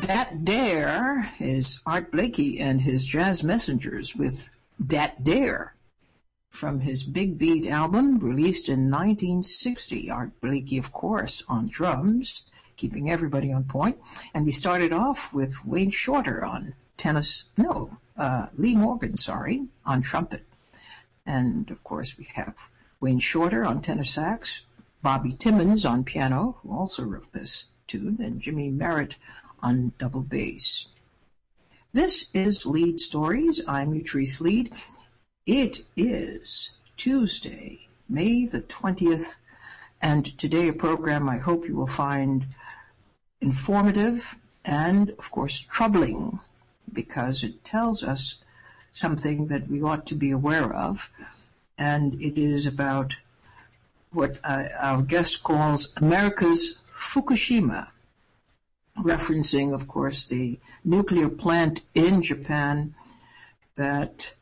Dat Dare is Art Blakey and his Jazz Messengers with Dat Dare from his Big Beat album released in 1960. Art Blakey, of course, on drums, keeping everybody on point. And we started off with Wayne Shorter on Lee Morgan, on trumpet. And, of course, we have Wayne Shorter on tenor sax, Bobby Timmons on piano, who also wrote this tune, and Jimmy Merritt on double bass. This is Lead Stories. I'm Utrice Lead. It is Tuesday, May the 20th, and today a program I hope you will find informative and, of course, troubling, because it tells us something that we ought to be aware of, and it is about what our guest calls America's Fukushima, referencing, of course, the nuclear plant in Japan that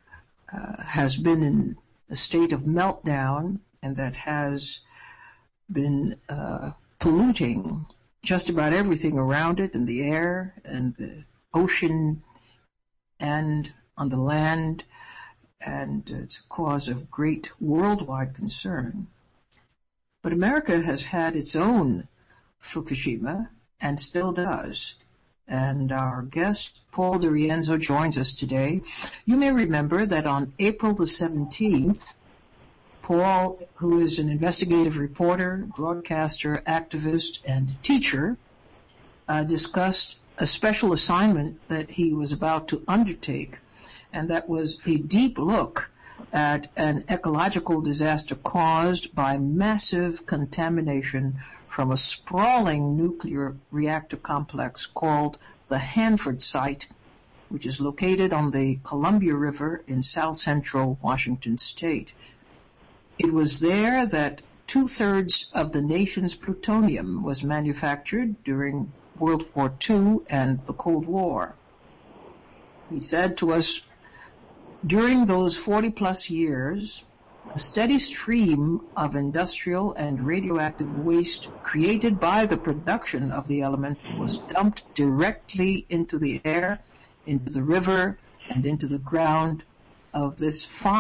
has been in a state of meltdown and that has been polluting just about everything around it, in the air and the ocean and on the land, and it's a cause of great worldwide concern. But America has had its own Fukushima and still does. And our guest, Paul DiRienzo, joins us today. You may remember that on April the 17th, Paul, who is an investigative reporter, broadcaster, activist, and teacher, discussed a special assignment that he was about to undertake, and that was a deep look at an ecological disaster caused by massive contamination from a sprawling nuclear reactor complex called the Hanford Site, which is located on the Columbia River in south-central Washington state. It was there that 2/3 of the nation's plutonium was manufactured during World War II and the Cold War. He said to us, during those 40-plus years, a steady stream of industrial and radioactive waste created by the production of the element was dumped directly into the air, into the river, and into the ground of this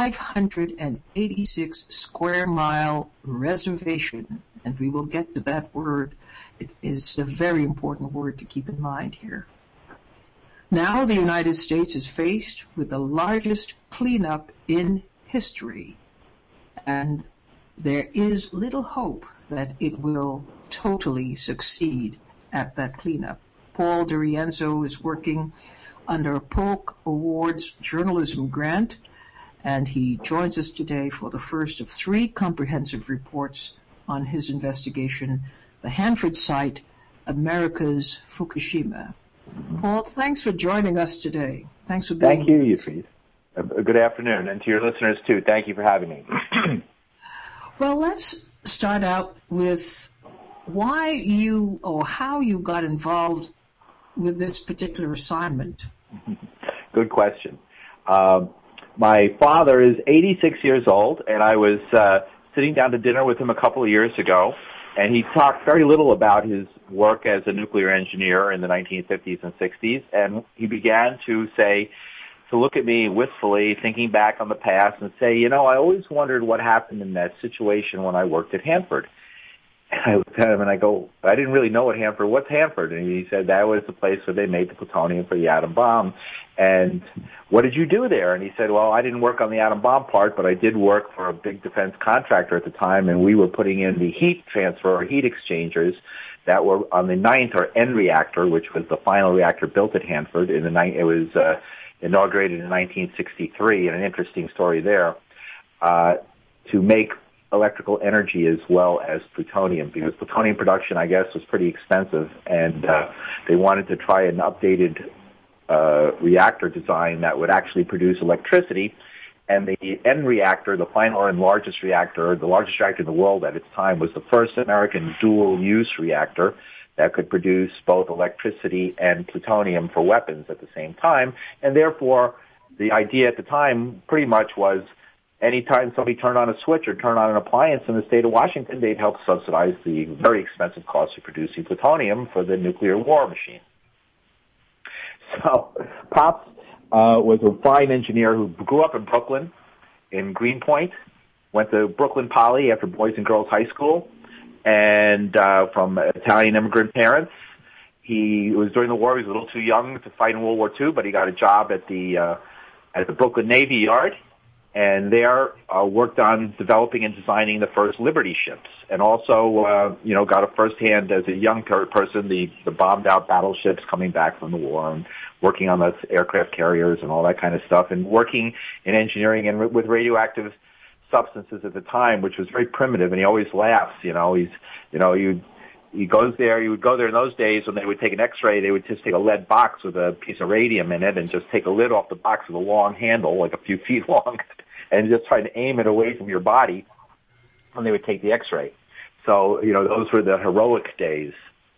586 square mile reservation. And we will get to that word. It is a very important word to keep in mind here. Now the United States is faced with the largest cleanup in history, and there is little hope that it will totally succeed at that cleanup. Paul DiRienzo is working under a Polk Awards journalism grant, and he joins us today for the first of 3 comprehensive reports on his investigation, the Hanford Site, America's Fukushima. Paul, thanks for joining us today. Thanks for being Thank you, Utrice. Good afternoon, and to your listeners, too. Thank you for having me. Well, let's start out with why you or how you got involved with this particular assignment. Good question. My father is 86 years old, and I was sitting down to dinner with him a couple of years ago, and he talked very little about his work as a nuclear engineer in the 1950s and 60s, and he began to look at me wistfully, thinking back on the past, and say, I always wondered what happened in that situation when I worked at Hanford. And I looked at him and I go, I didn't really know what's Hanford? And he said that was the place where they made the plutonium for the atom bomb. And what did you do there? And he said, well, I didn't work on the atom bomb part, but I did work for a big defense contractor at the time, and we were putting in the heat transfer or heat exchangers that were on the 9th or N reactor, which was the final reactor built at Hanford. It was inaugurated in 1963, and an interesting story there, to make electrical energy as well as plutonium, because plutonium production, I guess, was pretty expensive, and they wanted to try an updated reactor design that would actually produce electricity. And the N reactor, the final and largest reactor, the largest reactor in the world at its time, was the first American dual-use reactor that could produce both electricity and plutonium for weapons at the same time. And therefore, the idea at the time pretty much was anytime somebody turned on a switch or turned on an appliance in the state of Washington, they'd help subsidize the very expensive cost of producing plutonium for the nuclear war machine. So Pops was a fine engineer who grew up in Brooklyn, in Greenpoint, went to Brooklyn Poly after Boys and Girls High School, and from Italian immigrant parents. He was during the war. He was a little too young to fight in World War II, but he got a job at the Brooklyn Navy Yard, and there worked on developing and designing the first Liberty ships, and also got a firsthand as a young person the bombed out battleships coming back from the war, and working on those aircraft carriers and all that kind of stuff, and working in engineering and with radioactive substances at the time, which was very primitive. And he always laughs. He goes there. You would go there in those days when they would take an X-ray. They would just take a lead box with a piece of radium in it and just take a lid off the box with a long handle, like a few feet long, and just try to aim it away from your body. And they would take the X-ray. So those were the heroic days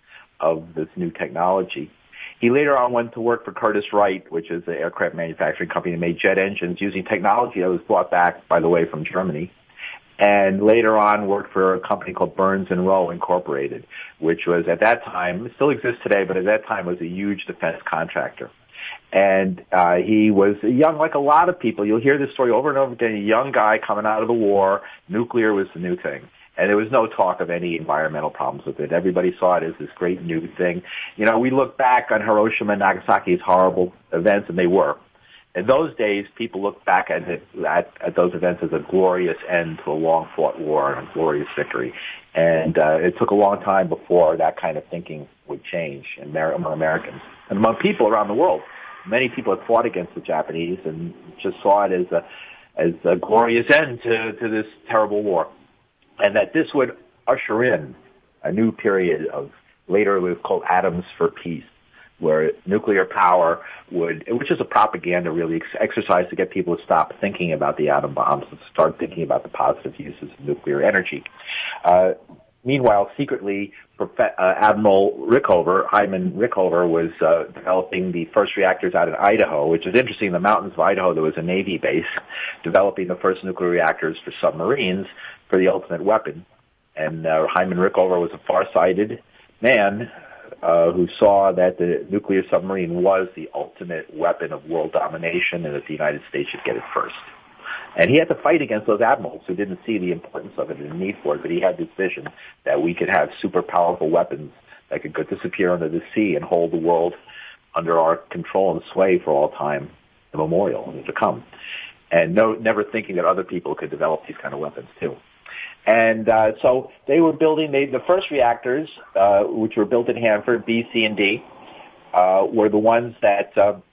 of this new technology. He later on went to work for Curtiss-Wright, which is an aircraft manufacturing company that made jet engines using technology that was brought back, by the way, from Germany. And later on worked for a company called Burns and Rowe Incorporated, which was at that time, it still exists today, but at that time was a huge defense contractor. And he was young, like a lot of people. You'll hear this story over and over again. A young guy coming out of the war. Nuclear was the new thing. And there was no talk of any environmental problems with it. Everybody saw it as this great new thing. We look back on Hiroshima and Nagasaki as horrible events, and they were. In those days, people looked back at those events as a glorious end to a long-fought war and a glorious victory. And it took a long time before that kind of thinking would change among Americans and among people around the world. Many people had fought against the Japanese and just saw it as a glorious end to this terrible war. And that this would usher in a new period of, later it was called Atoms for Peace, where nuclear power which is a propaganda really exercise to get people to stop thinking about the atom bombs and start thinking about the positive uses of nuclear energy. Meanwhile, secretly, Admiral Rickover, Hyman Rickover, was developing the first reactors out in Idaho, which is interesting. In the mountains of Idaho, there was a Navy base developing the first nuclear reactors for submarines for the ultimate weapon. And Hyman Rickover was a far-sighted man who saw that the nuclear submarine was the ultimate weapon of world domination and that the United States should get it first. And he had to fight against those admirals who didn't see the importance of it and the need for it, but he had this vision that we could have super powerful weapons that could go disappear under the sea and hold the world under our control and sway for all time immemorial to come. And never thinking that other people could develop these kind of weapons too. And so they were building the first reactors, which were built at Hanford, B, C, and D, were the ones that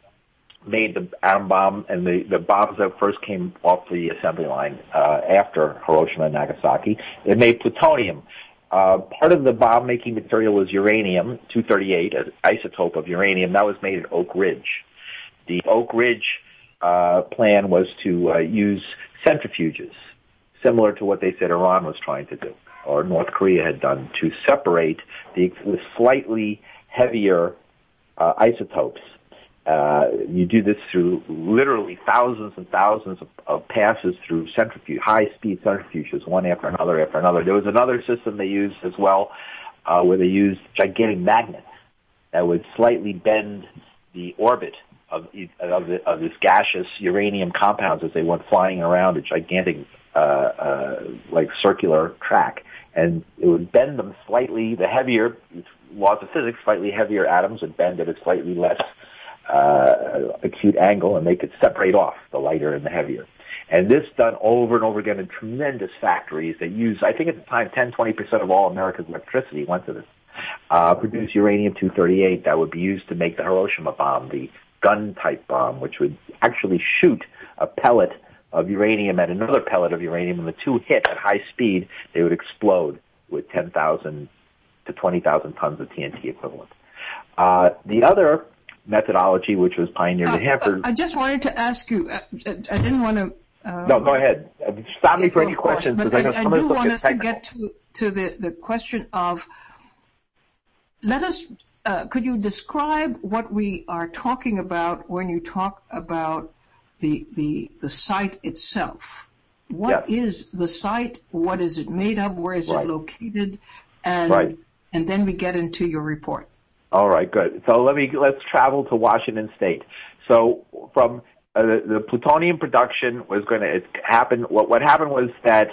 made the atom bomb and the bombs that first came off the assembly line after Hiroshima and Nagasaki. It made plutonium. Part of the bomb-making material was uranium-238, an isotope of uranium. That was made at Oak Ridge. The Oak Ridge plan was to use centrifuges, similar to what they said Iran was trying to do, or North Korea had done, to separate the slightly heavier isotopes. You do this through literally thousands and thousands of passes through high-speed centrifuges, one after another after another. There was another system they used as well, where they used gigantic magnets that would slightly bend the orbit of this gaseous uranium compounds as they went flying around a gigantic like circular track, and it would bend them slightly. The heavier laws of physics, slightly heavier atoms would bend at a slightly less acute angle, and they could separate off the lighter and the heavier. And this done over and over again in tremendous factories that use, I think at the time, 10-20% of all America's electricity went to this. Produce uranium-238 that would be used to make the Hiroshima bomb, the gun-type bomb, which would actually shoot a pellet of uranium at another pellet of uranium. When the two hit at high speed, they would explode with 10,000 to 20,000 tons of TNT equivalent. The other methodology, which was pioneered at Hanford. I just wanted to ask you, I didn't want to... no, go ahead. Stop me for any questions. But I do want us to get to the question of, could you describe what we are talking about when you talk about the site itself? What is the site? What is it made of? Where is it located? And then we get into your report. All right, good. So let's travel to Washington State. So from the plutonium production was going to happen. What happened was that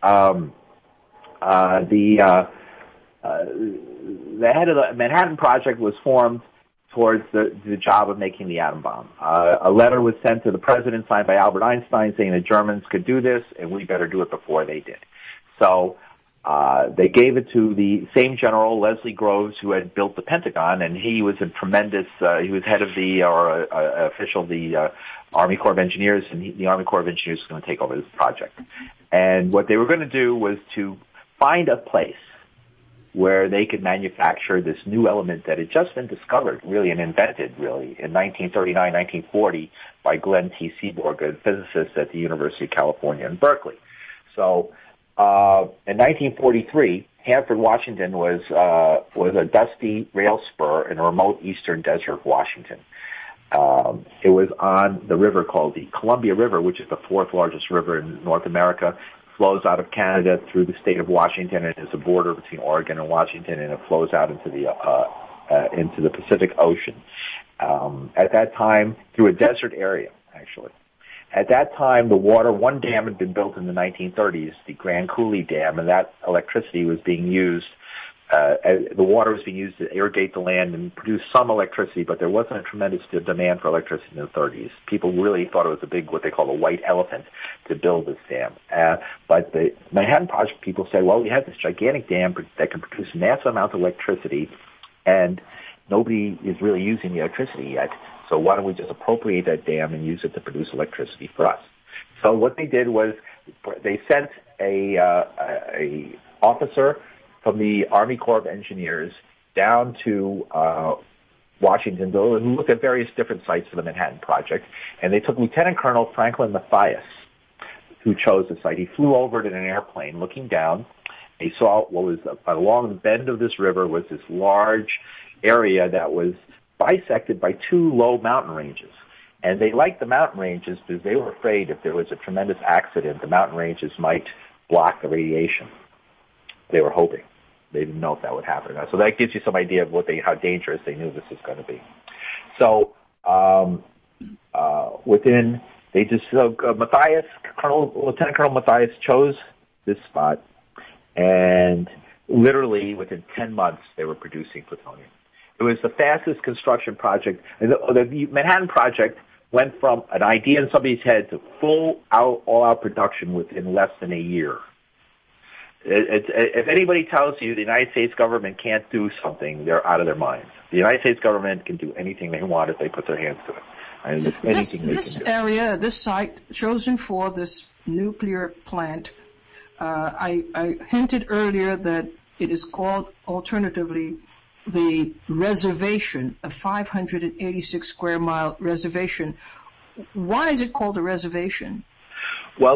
the head of the Manhattan Project was formed towards the job of making the atom bomb. A letter was sent to the president, signed by Albert Einstein, saying the Germans could do this, and we better do it before they did. So they gave it to the same general, Leslie Groves, who had built the Pentagon, and he was a tremendous, he was head of official of the Army Corps of Engineers, and the Army Corps of Engineers was going to take over this project. And what they were going to do was to find a place where they could manufacture this new element that had just been discovered, really, and invented, really, in 1939, 1940 by Glenn T. Seaborg, a physicist at the University of California in Berkeley. So in 1943, Hanford, Washington was a dusty rail spur in a remote eastern desert of Washington. It was on the river called the Columbia River, which is the fourth largest river in North America. Flows out of Canada through the state of Washington, and is a border between Oregon and Washington, and it flows out into the Pacific Ocean. At that time, through a desert area, actually. At that time, one dam had been built in the 1930s, the Grand Coulee Dam, and that electricity was being used. The water was being used to irrigate the land and produce some electricity, but there wasn't a tremendous demand for electricity in the 30s. People really thought it was a big, what they call a white elephant, to build this dam. But the Manhattan Project people said, well, we have this gigantic dam that can produce massive amounts of electricity, and nobody is really using the electricity yet. So why don't we just appropriate that dam and use it to produce electricity for us? So what they did was they sent a officer from the Army Corps of Engineers down to Washington to look at various different sites for the Manhattan Project. And they took Lieutenant Colonel Franklin Matthias, who chose the site. He flew over it in an airplane looking down. He saw what was along the bend of this river was this large area that was bisected by two low mountain ranges. And they liked the mountain ranges because they were afraid if there was a tremendous accident, the mountain ranges might block the radiation. They were hoping. They didn't know if that would happen. So that gives you some idea of how dangerous they knew this was going to be. So Lieutenant Colonel Matthias chose this spot, and literally within 10 months they were producing plutonium. It was the fastest construction project. The Manhattan Project went from an idea in somebody's head to all-out production within less than a year. If anybody tells you the United States government can't do something, they're out of their minds. The United States government can do anything they want if they put their hands to it. And this area, this site chosen for this nuclear plant, I hinted earlier that it is called alternatively the reservation, a 586 square mile reservation. Why is it called a reservation? Well,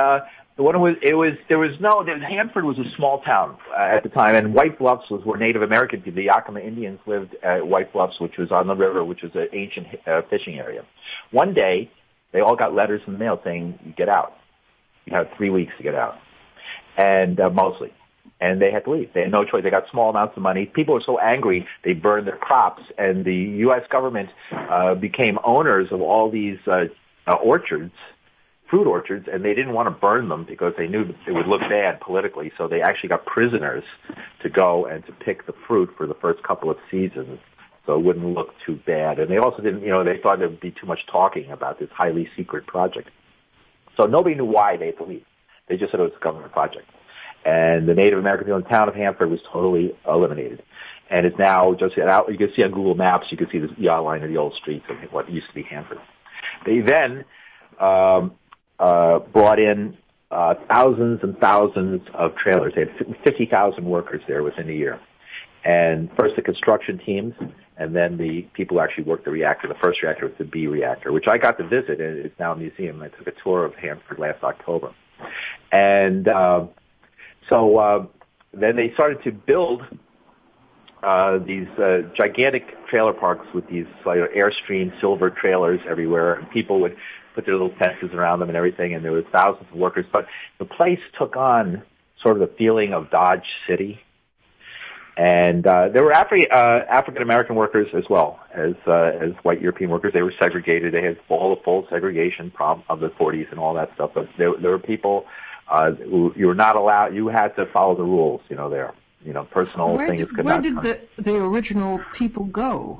Hanford was a small town at the time, and White Bluffs was where Native American people, the Yakima Indians, lived at White Bluffs, which was on the river, which was an ancient fishing area. One day, they all got letters in the mail saying, "You get out. You have 3 weeks to get out," and mostly. And they had to leave. They had no choice. They got small amounts of money. People were so angry, they burned their crops, and the U.S. government became owners of all these orchards, fruit orchards, and they didn't want to burn them because they knew it would look bad politically, so they actually got prisoners to go and to pick the fruit for the first couple of seasons so it wouldn't look too bad. And they also didn't, they thought there would be too much talking about this highly secret project. So nobody knew why they had to leave. They just said it was a government project. And the Native American people in the town of Hanford was totally eliminated. And it's now just out. You can see on Google Maps, you can see the outline of the old streets of what used to be Hanford. They then brought in thousands and thousands of trailers. They had 50,000 workers there within a year. And first the construction teams, and then the people who actually worked the reactor. The first reactor was the B reactor, which I got to visit, and it's now a museum. I took a tour of Hanford last October. And so then they started to build these gigantic trailer parks with these Airstream silver trailers everywhere, and people would put their little fences around them and everything, and there were thousands of workers. But the place took on sort of the feeling of Dodge City. And there were African American workers as well as white European workers. They were segregated. They had full segregation of the 40s and all that stuff. But there were people who you were not allowed. You had to follow the rules. There. Personal things could not. Where did the original people go?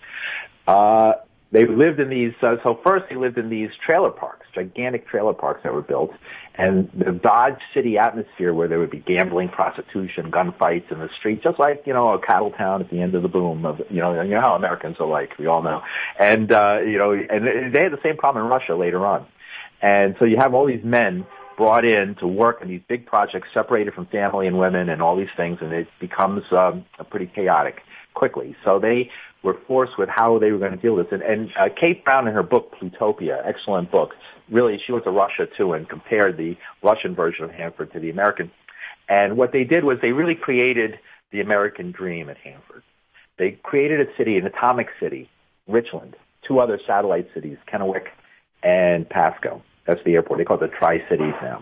They lived in these. So first, they lived in these trailer parks, gigantic trailer parks that were built, and the Dodge City atmosphere, where there would be gambling, prostitution, gunfights in the street, just like a cattle town at the end of the boom of how Americans are like. We all know, and and they had the same problem in Russia later on, and so you have all these men brought in to work in these big projects, separated from family and women and all these things, and it becomes pretty chaotic quickly. So they were forced with how they were going to deal with this. And Kate Brown, in her book Plutopia, excellent book, really, she went to Russia too and compared the Russian version of Hanford to the American. And what they did was they really created the American dream at Hanford. They created a city, an atomic city, Richland, two other satellite cities, Kennewick and Pasco. That's the airport. They call it the Tri-Cities now.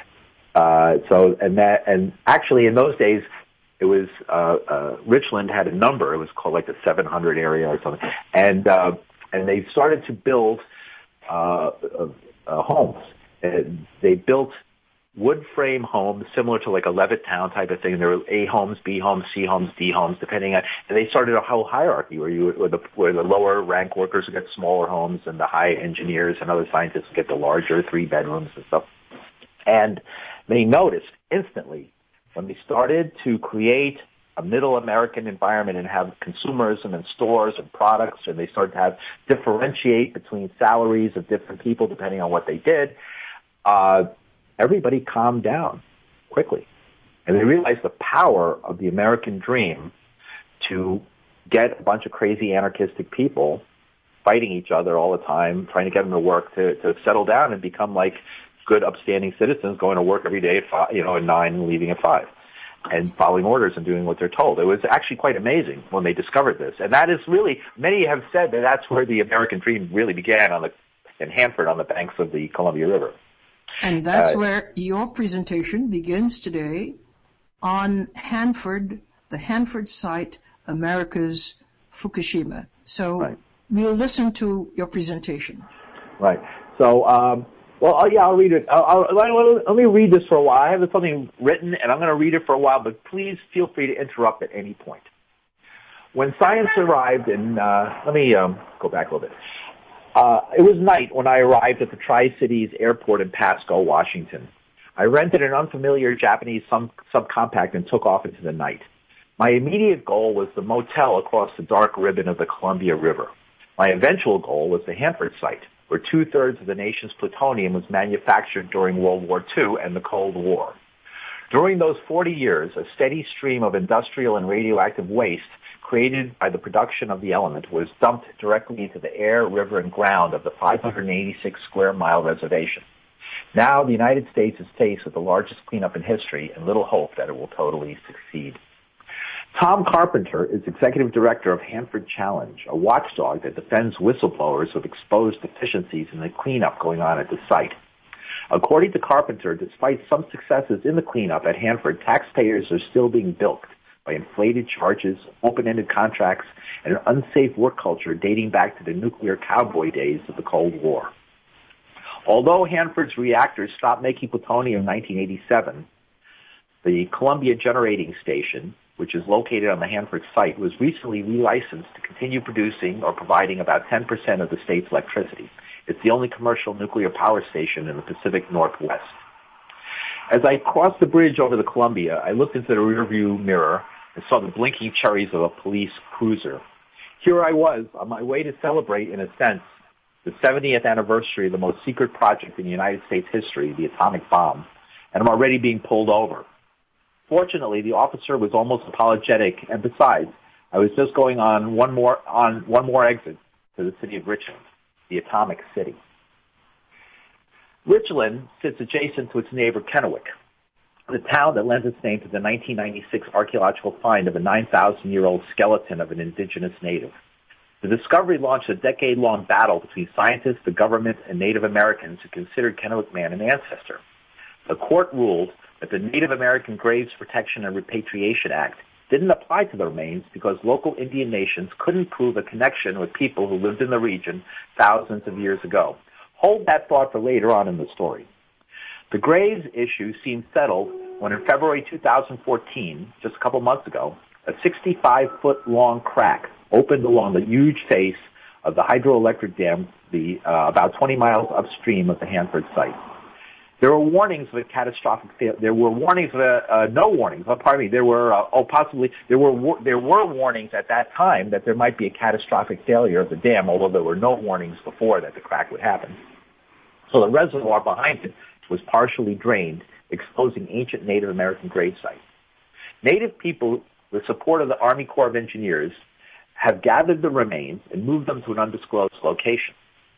And actually in those days, it was, Richland had a number. It was called like the 700 area or something. And they started to build, homes. They built wood frame homes similar to like a Levittown type of thing. There were A homes, B homes, C homes, D homes, depending on, and they started a whole hierarchy where the lower rank workers would get smaller homes and the high engineers and other scientists would get the larger 3 bedrooms and stuff. And they noticed instantly when they started to create a middle American environment and have consumerism and stores and products, and they started to have differentiate between salaries of different people depending on what they did, everybody calmed down quickly. And they realized the power of the American dream to get a bunch of crazy anarchistic people fighting each other all the time, trying to get them to work, to settle down and become like good, upstanding citizens, going to work every day at 9 and leaving at 5. And following orders and doing what they're told. It was actually quite amazing when they discovered this. And that is really, many have said that that's where the American dream really began in Hanford on the banks of the Columbia River. And that's where your presentation begins today on Hanford, the Hanford site, America's Fukushima. So we'll listen to your presentation. Right. So, I'll read it. Let me read this for a while. I have something written, and I'm going to read it for a while, but please feel free to interrupt at any point. When science arrived let me go back a little bit. It was night when I arrived at the Tri-Cities airport in Pasco, Washington. I rented an unfamiliar Japanese subcompact and took off into the night. My immediate goal was the motel across the dark ribbon of the Columbia River. My eventual goal was the Hanford site, where 2/3 of the nation's plutonium was manufactured during World War II and the Cold War. During those 40 years, a steady stream of industrial and radioactive waste created by the production of the element was dumped directly into the air, river, and ground of the 586 square mile reservation. Now the United States is faced with the largest cleanup in history and little hope that it will totally succeed. Tom Carpenter is executive director of Hanford Challenge, a watchdog that defends whistleblowers of exposed deficiencies in the cleanup going on at the site. According to Carpenter, despite some successes in the cleanup at Hanford, taxpayers are still being bilked by inflated charges, open-ended contracts, and an unsafe work culture dating back to the nuclear cowboy days of the Cold War. Although Hanford's reactors stopped making plutonium in 1987, the Columbia Generating Station, which is located on the Hanford site, was recently relicensed to continue producing or providing about 10% of the state's electricity. It's the only commercial nuclear power station in the Pacific Northwest. As I crossed the bridge over the Columbia, I looked into the rearview mirror and saw the blinking cherries of a police cruiser. Here I was, on my way to celebrate, in a sense, the 70th anniversary of the most secret project in United States history, the atomic bomb, and I'm already being pulled over. Fortunately, the officer was almost apologetic, and besides, I was just going on one more exit to the city of Richland, the atomic city. Richland sits adjacent to its neighbor Kennewick, the town that lends its name to the 1996 archaeological find of a 9,000-year-old skeleton of an indigenous native. The discovery launched a decade-long battle between scientists, the government, and Native Americans who considered Kennewick Man an ancestor. The court ruled that the Native American Graves Protection and Repatriation Act didn't apply to the remains because local Indian nations couldn't prove a connection with people who lived in the region thousands of years ago. Hold that thought for later on in the story. The graves issue seemed settled when in February 2014, just a couple months ago, a 65-foot-long crack opened along the huge face of the hydroelectric dam about 20 miles upstream of the Hanford site. There were warnings of a catastrophic failure. There were warnings of no warnings. Pardon me. There were warnings at that time that there might be a catastrophic failure of the dam, although there were no warnings before that the crack would happen. So the reservoir behind it was partially drained, exposing ancient Native American grave sites. Native people, with support of the Army Corps of Engineers, have gathered the remains and moved them to an undisclosed location.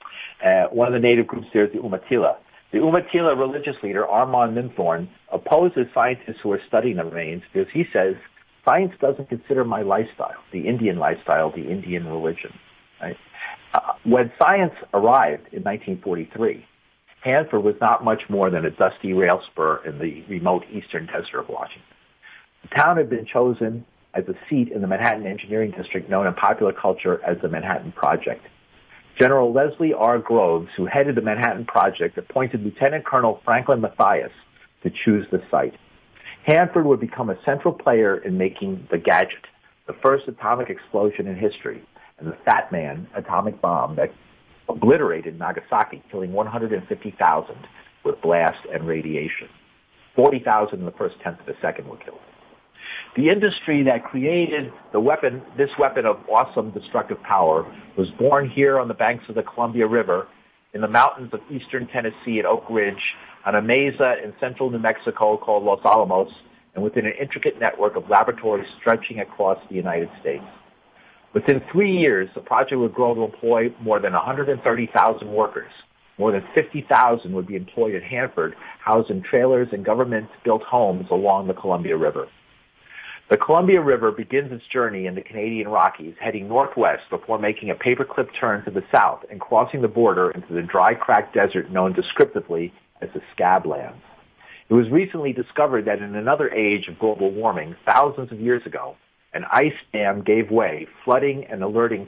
One of the native groups there is the Umatilla. The Umatilla religious leader, Armand Minthorn, opposes scientists who are studying the remains because he says, science doesn't consider my lifestyle, the Indian religion. Right? When science arrived in 1943, Hanford was not much more than a dusty rail spur in the remote eastern desert of Washington. The town had been chosen as a seat in the Manhattan Engineering District known in popular culture as the Manhattan Project. General Leslie R. Groves, who headed the Manhattan Project, appointed Lieutenant Colonel Franklin Matthias to choose the site. Hanford would become a central player in making the Gadget, the first atomic explosion in history, and the Fat Man atomic bomb that obliterated Nagasaki, killing 150,000 with blast and radiation. 40,000 in the first tenth of a second were killed. The industry that created this weapon of awesome destructive power, was born here on the banks of the Columbia River, in the mountains of eastern Tennessee at Oak Ridge, on a mesa in central New Mexico called Los Alamos, and within an intricate network of laboratories stretching across the United States. Within 3 years, the project would grow to employ more than 130,000 workers. More than 50,000 would be employed at Hanford, housed in trailers and government-built homes along the Columbia River. The Columbia River begins its journey in the Canadian Rockies, heading northwest before making a paperclip turn to the south and crossing the border into the dry, cracked desert known descriptively as the Scablands. It was recently discovered that in another age of global warming, thousands of years ago, an ice dam gave way, flooding and altering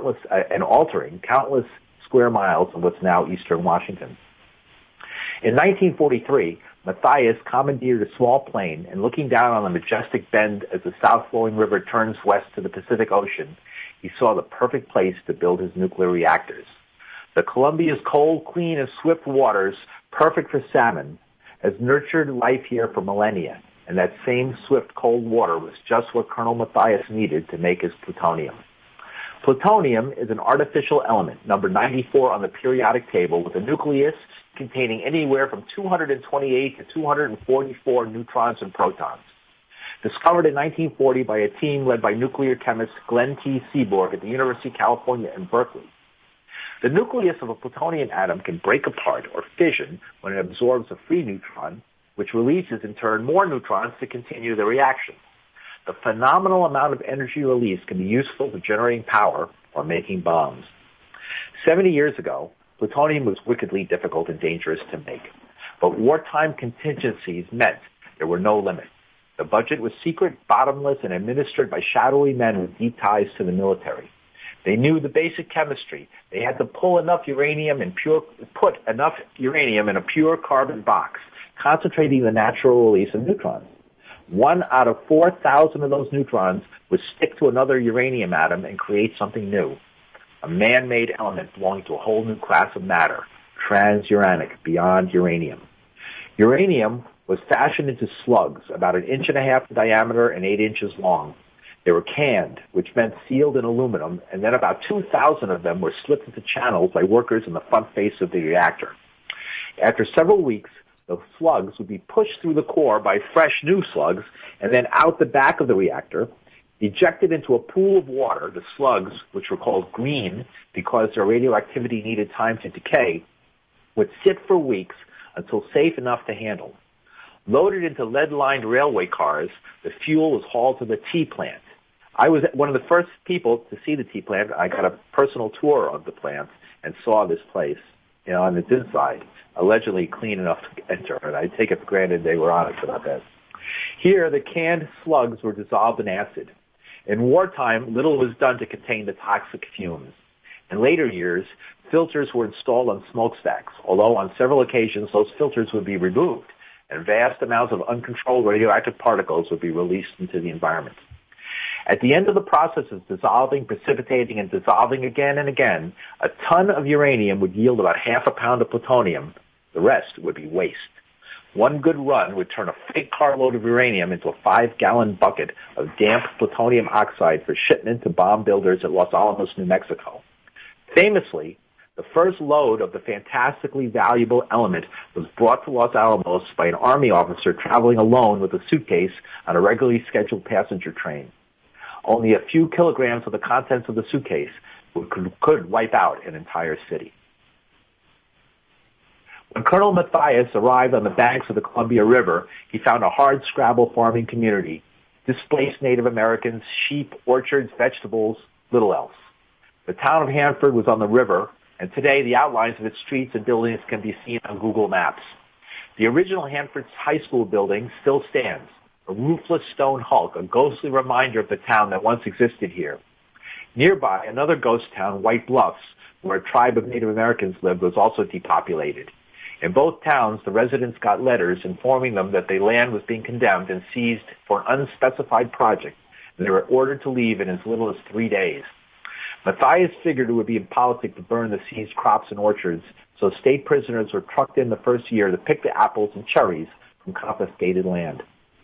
countless square miles of what's now eastern Washington. In 1943, Matthias commandeered a small plane, and looking down on the majestic bend as the south-flowing river turns west to the Pacific Ocean, he saw the perfect place to build his nuclear reactors. The Columbia's cold, clean, and swift waters, perfect for salmon, has nurtured life here for millennia, and that same swift, cold water was just what Colonel Matthias needed to make his plutonium. Plutonium is an artificial element, number 94 on the periodic table, with a nucleus containing anywhere from 228 to 244 neutrons and protons. Discovered in 1940 by a team led by nuclear chemist Glenn T. Seaborg at the University of California in Berkeley. The nucleus of a plutonium atom can break apart or fission when it absorbs a free neutron, which releases in turn more neutrons to continue the reaction. The phenomenal amount of energy released can be useful for generating power or making bombs. 70 years ago, plutonium was wickedly difficult and dangerous to make, but wartime contingencies meant there were no limits. The budget was secret, bottomless, and administered by shadowy men with deep ties to the military. They knew the basic chemistry. They had to put enough uranium in a pure carbon box, concentrating the natural release of neutrons. 1 out of 4,000 of those neutrons would stick to another uranium atom and create something new, a man-made element belonging to a whole new class of matter, transuranic, beyond uranium. Uranium was fashioned into slugs, about 1.5 inches in diameter and 8 inches long. They were canned, which meant sealed in aluminum, and then about 2,000 of them were slipped into channels by workers in the front face of the reactor. After several weeks, the slugs would be pushed through the core by fresh new slugs, and then out the back of the reactor, ejected into a pool of water. The slugs, which were called green because their radioactivity needed time to decay, would sit for weeks until safe enough to handle. Loaded into lead-lined railway cars, the fuel was hauled to the T plant. I was one of the first people to see the T plant. I got a personal tour of the plant and saw this place, on its inside, allegedly clean enough to enter, and I take it for granted they were honest about that. Here, the canned slugs were dissolved in acid. In wartime, little was done to contain the toxic fumes. In later years, filters were installed on smokestacks, although on several occasions those filters would be removed, and vast amounts of uncontrolled radioactive particles would be released into the environment. At the end of the process of dissolving, precipitating, and dissolving again and again, a ton of uranium would yield about half a pound of plutonium. The rest would be waste. One good run would turn a fake carload of uranium into a 5-gallon bucket of damp plutonium oxide for shipment to bomb builders at Los Alamos, New Mexico. Famously, the first load of the fantastically valuable element was brought to Los Alamos by an Army officer traveling alone with a suitcase on a regularly scheduled passenger train. Only a few kilograms of the contents of the suitcase could wipe out an entire city. When Colonel Mathias arrived on the banks of the Columbia River, he found a hard-scrabble farming community, displaced Native Americans, sheep, orchards, vegetables, little else. The town of Hanford was on the river, and today the outlines of its streets and buildings can be seen on Google Maps. The original Hanford High School building still stands, a roofless stone hulk, a ghostly reminder of the town that once existed here. Nearby, another ghost town, White Bluffs, where a tribe of Native Americans lived, was also depopulated. In both towns, the residents got letters informing them that their land was being condemned and seized for an unspecified project, and they were ordered to leave in as little as 3 days. Mathias figured it would be impolitic to burn the seized crops and orchards, so state prisoners were trucked in the first year to pick the apples and cherries from confiscated land.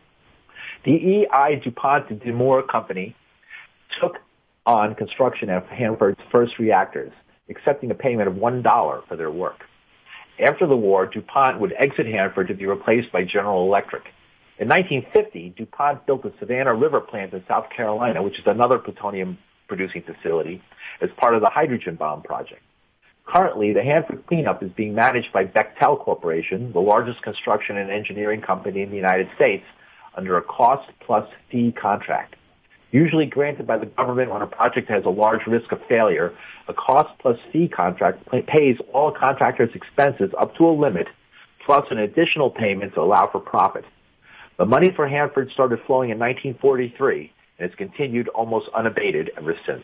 The E.I. DuPont and Demore Company took on construction of Hanford's first reactors, accepting a payment of $1 for their work. After the war, DuPont would exit Hanford to be replaced by General Electric. In 1950, DuPont built the Savannah River plant in South Carolina, which is another plutonium-producing facility, as part of the hydrogen bomb project. Currently, the Hanford cleanup is being managed by Bechtel Corporation, the largest construction and engineering company in the United States, under a cost-plus-fee contract. Usually granted by the government when a project has a large risk of failure, a cost-plus-fee contract pays all contractors' expenses up to a limit, plus an additional payment to allow for profit. The money for Hanford started flowing in 1943, and has continued almost unabated ever since.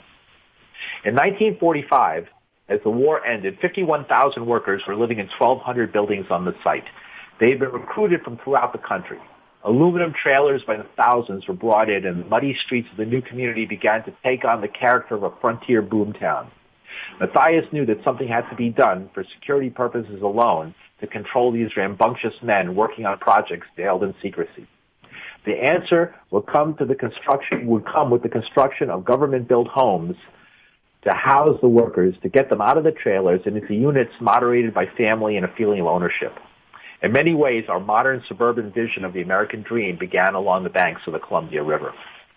In 1945, as the war ended, 51,000 workers were living in 1,200 buildings on the site. They had been recruited from throughout the country. Aluminum trailers by the thousands were brought in, and the muddy streets of the new community began to take on the character of a frontier boomtown. Mathias knew that something had to be done for security purposes alone to control these rambunctious men working on projects veiled in secrecy. The answer would come with the construction of government-built homes to house the workers, to get them out of the trailers and into units moderated by family and a feeling of ownership. In many ways, our modern suburban vision of the American dream began along the banks of the Columbia River.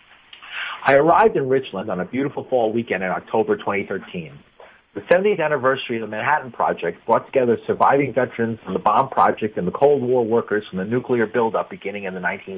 I arrived in Richland on a beautiful fall weekend in October 2013. The 70th anniversary of the Manhattan Project brought together surviving veterans from the bomb project and the Cold War workers from the nuclear buildup beginning in the 1950s.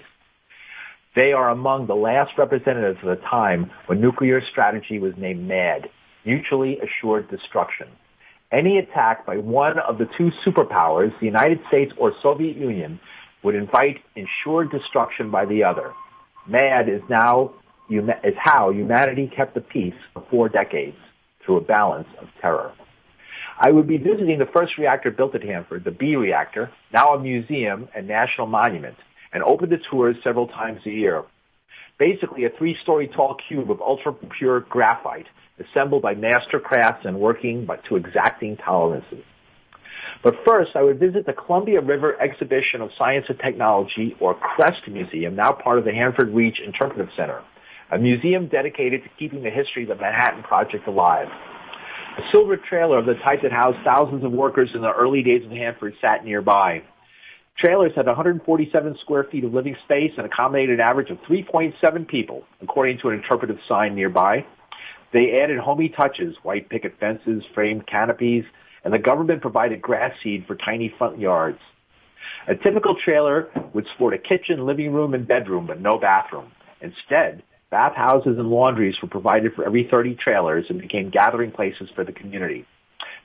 They are among the last representatives of the time when nuclear strategy was named MAD, Mutually Assured Destruction. Any attack by one of the two superpowers, the United States or Soviet Union, would invite ensured destruction by the other. MAD is how humanity kept the peace for 4 decades through a balance of terror. I would be visiting the first reactor built at Hanford, the B reactor, now a museum and national monument, and opened the tours several times a year. Basically a 3-story tall cube of ultra-pure graphite assembled by master craftsmen working to exacting tolerances. But first, I would visit the Columbia River Exhibition of Science and Technology, or CREST Museum, now part of the Hanford Reach Interpretive Center, a museum dedicated to keeping the history of the Manhattan Project alive. A silver trailer of the type that housed thousands of workers in the early days of Hanford sat nearby. Trailers had 147 square feet of living space and accommodated an average of 3.7 people, according to an interpretive sign nearby. They added homey touches, white picket fences, framed canopies, and the government provided grass seed for tiny front yards. A typical trailer would sport a kitchen, living room, and bedroom, but no bathroom. Instead, bathhouses and laundries were provided for every 30 trailers and became gathering places for the community.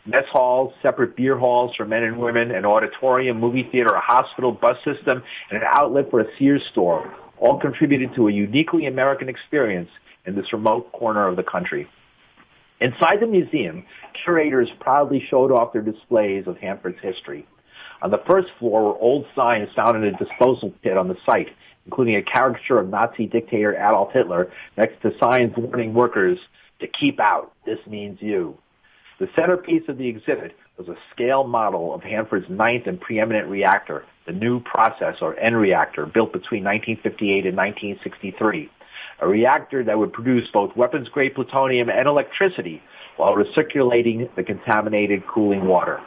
mess halls, separate beer halls for men and women, an auditorium, movie theater, a hospital, bus system, and an outlet for a Sears store, all contributed to a uniquely American experience in this remote corner of the country. Inside the museum, curators proudly showed off their displays of Hanford's history. On the first floor were old signs found in a disposal pit on the site, including a caricature of Nazi dictator Adolf Hitler next to signs warning workers to keep out. This means you. The centerpiece of the exhibit was a scale model of Hanford's ninth and preeminent reactor, the New Process, or N reactor, built between 1958 and 1963. A reactor that would produce both weapons-grade plutonium and electricity while recirculating the contaminated cooling water.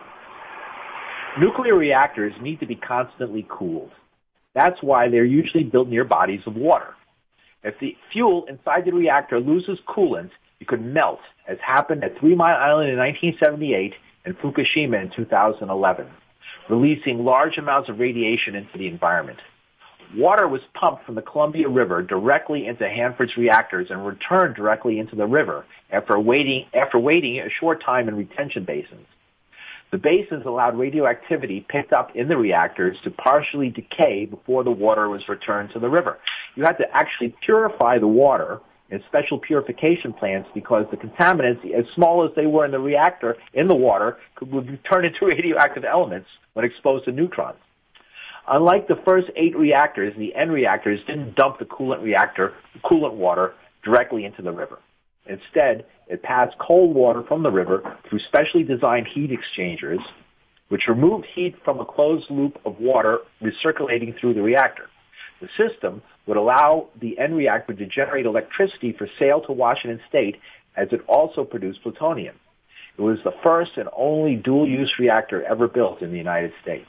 Nuclear reactors need to be constantly cooled. That's why they're usually built near bodies of water. If the fuel inside the reactor loses coolant, it could melt, as happened at 3 Mile Island in 1978 and Fukushima in 2011, releasing large amounts of radiation into the environment. Water was pumped from the Columbia River directly into Hanford's reactors and returned directly into the river after waiting a short time in retention basins. The basins allowed radioactivity picked up in the reactors to partially decay before the water was returned to the river. You had to actually purify the water in special purification plants because the contaminants, as small as they were in the reactor, in the water, would turn into radioactive elements when exposed to neutrons. Unlike the first 8 reactors, the N reactors didn't dump the coolant water directly into the river. Instead, it passed cold water from the river through specially designed heat exchangers, which removed heat from a closed loop of water recirculating through the reactor. The system would allow the N reactor to generate electricity for sale to Washington State, as it also produced plutonium. It was the first and only dual-use reactor ever built in the United States.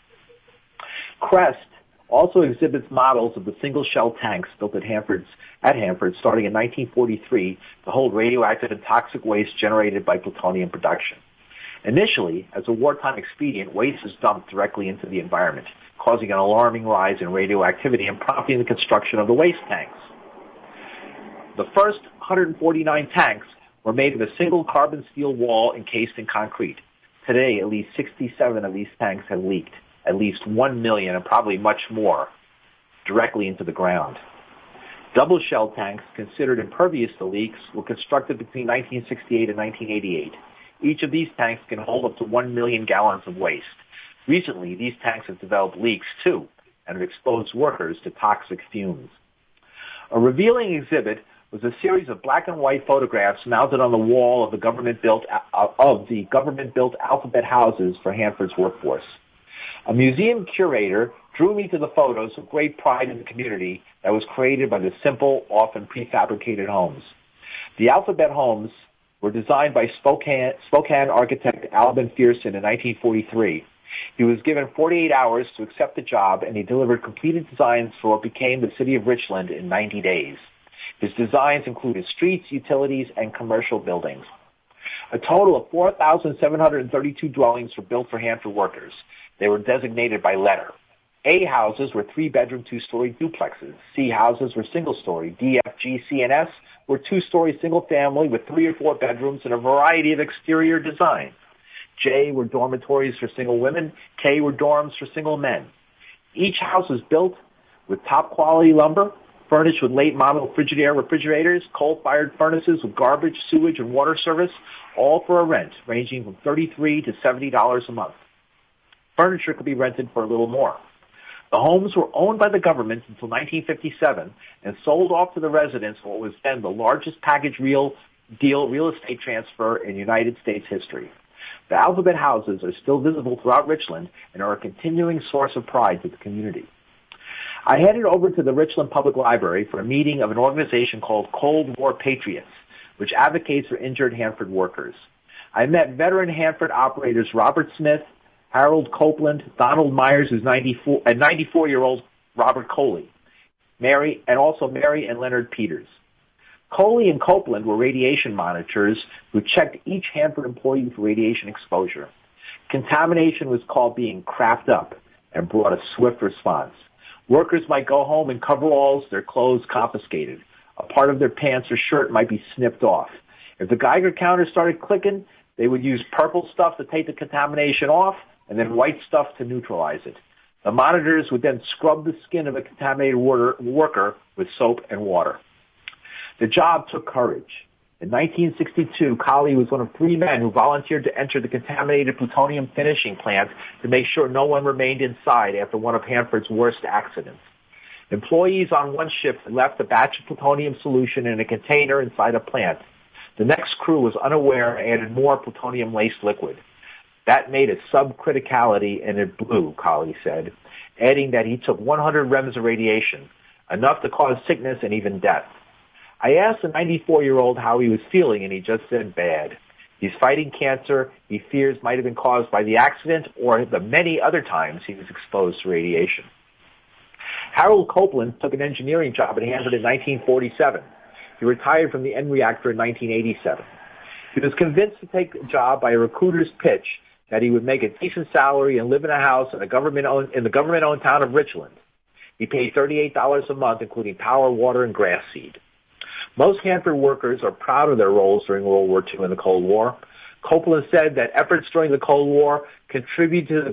Crest also exhibits models of the single-shell tanks built at Hanford starting in 1943 to hold radioactive and toxic waste generated by plutonium production. Initially, as a wartime expedient, waste is dumped directly into the environment, causing an alarming rise in radioactivity and prompting the construction of the waste tanks. The first 149 tanks were made of a single carbon steel wall encased in concrete. Today, at least 67 of these tanks have leaked, at least 1 million and probably much more, directly into the ground. Double-shell tanks, considered impervious to leaks, were constructed between 1968 and 1988. Each of these tanks can hold up to 1 million gallons of waste. Recently, these tanks have developed leaks, too, and have exposed workers to toxic fumes. A revealing exhibit was a series of black and white photographs mounted on the wall of the government-built alphabet houses for Hanford's workforce. A museum curator drew me to the photos with great pride in the community that was created by the simple, often prefabricated homes. The alphabet homes were designed by Spokane architect Alvin Pearson in 1943. He was given 48 hours to accept the job, and he delivered completed designs for what became the city of Richland in 90 days. His designs included streets, utilities, and commercial buildings. A total of 4,732 dwellings were built for Hanford workers. They were designated by letter. A houses were 3-bedroom, 2-story duplexes. C houses were single-story. D, F, G, C, and S were 2-story single-family with 3 or 4 bedrooms and a variety of exterior designs. J were dormitories for single women. K were dorms for single men. Each house was built with top-quality lumber, furnished with late-model Frigidaire refrigerators, coal-fired furnaces with garbage, sewage, and water service, all for a rent ranging from $33 to $70 a month. Furniture could be rented for a little more. The homes were owned by the government until 1957 and sold off to the residents for what was then the largest package real estate transfer in United States history. The alphabet houses are still visible throughout Richland and are a continuing source of pride to the community. I headed over to the Richland Public Library for a meeting of an organization called Cold War Patriots, which advocates for injured Hanford workers. I met veteran Hanford operators Robert Smith, Harold Copeland, Donald Myers, who's 94, and 94-year-old Robert Coley, Mary and Leonard Peters. Coley and Copeland were radiation monitors who checked each Hanford employee for radiation exposure. Contamination was called being crapped up and brought a swift response. Workers might go home in coveralls, their clothes confiscated. A part of their pants or shirt might be snipped off. If the Geiger counter started clicking, They would use purple stuff to take the contamination off and then white stuff to neutralize it. The monitors would then scrub the skin of a contaminated worker with soap and water. The job took courage. In 1962, Colley was one of 3 men who volunteered to enter the contaminated plutonium finishing plant to make sure no one remained inside after one of Hanford's worst accidents. Employees on one shift left a batch of plutonium solution in a container inside a plant. The next crew was unaware and added more plutonium-laced liquid. That made it subcriticality and it blew, Colley said, adding that he took 100 rems of radiation, enough to cause sickness and even death. I asked the 94-year-old how he was feeling, and he just said bad. He's fighting cancer he fears might have been caused by the accident or the many other times he was exposed to radiation. Harold Copeland took an engineering job at Hanford in 1947. He retired from the N reactor in 1987. He was convinced to take the job by a recruiter's pitch that he would make a decent salary and live in a house in the government-owned town of Richland. He paid $38 a month, including power, water, and grass seed. Most Hanford workers are proud of their roles during World War II and the Cold War. Copeland said that efforts during the Cold War contributed to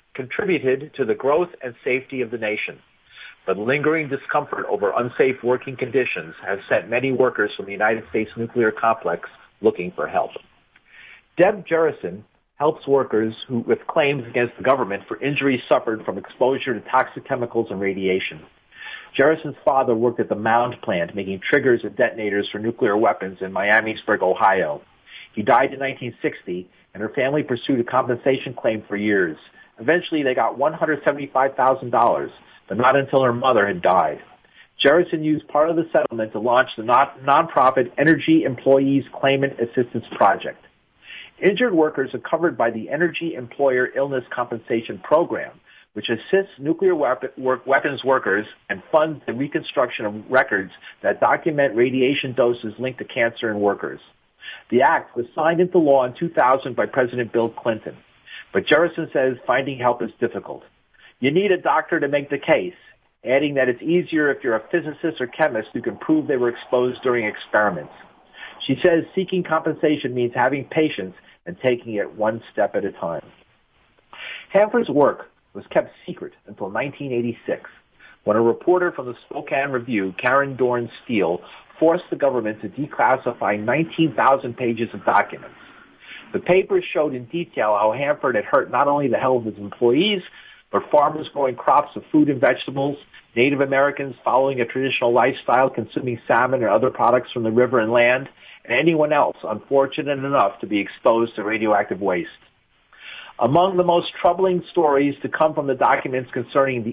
the growth and safety of the nation. But lingering discomfort over unsafe working conditions has sent many workers from the United States nuclear complex looking for help. Deb Jerison helps workers with claims against the government for injuries suffered from exposure to toxic chemicals and radiation. Jerison's father worked at the Mound plant making triggers and detonators for nuclear weapons in Miamisburg, Ohio. He died in 1960, and her family pursued a compensation claim for years. Eventually, they got $175,000, but not until her mother had died. Jerison used part of the settlement to launch the nonprofit Energy Employees Claimant Assistance Project. Injured workers are covered by the Energy Employer Illness Compensation Program, which assists nuclear weapons workers and funds the reconstruction of records that document radiation doses linked to cancer in workers. The act was signed into law in 2000 by President Bill Clinton, but Jerison says finding help is difficult. You need a doctor to make the case, adding that it's easier if you're a physicist or chemist who can prove they were exposed during experiments. She says seeking compensation means having patience and taking it one step at a time. Hanford's work was kept secret until 1986, when a reporter from the Spokane Review, Karen Dorn Steele, forced the government to declassify 19,000 pages of documents. The papers showed in detail how Hanford had hurt not only the health of his employees, but farmers growing crops of food and vegetables, Native Americans following a traditional lifestyle consuming salmon or other products from the river and land, and anyone else unfortunate enough to be exposed to radioactive waste. Among the most troubling stories to come from the documents concerned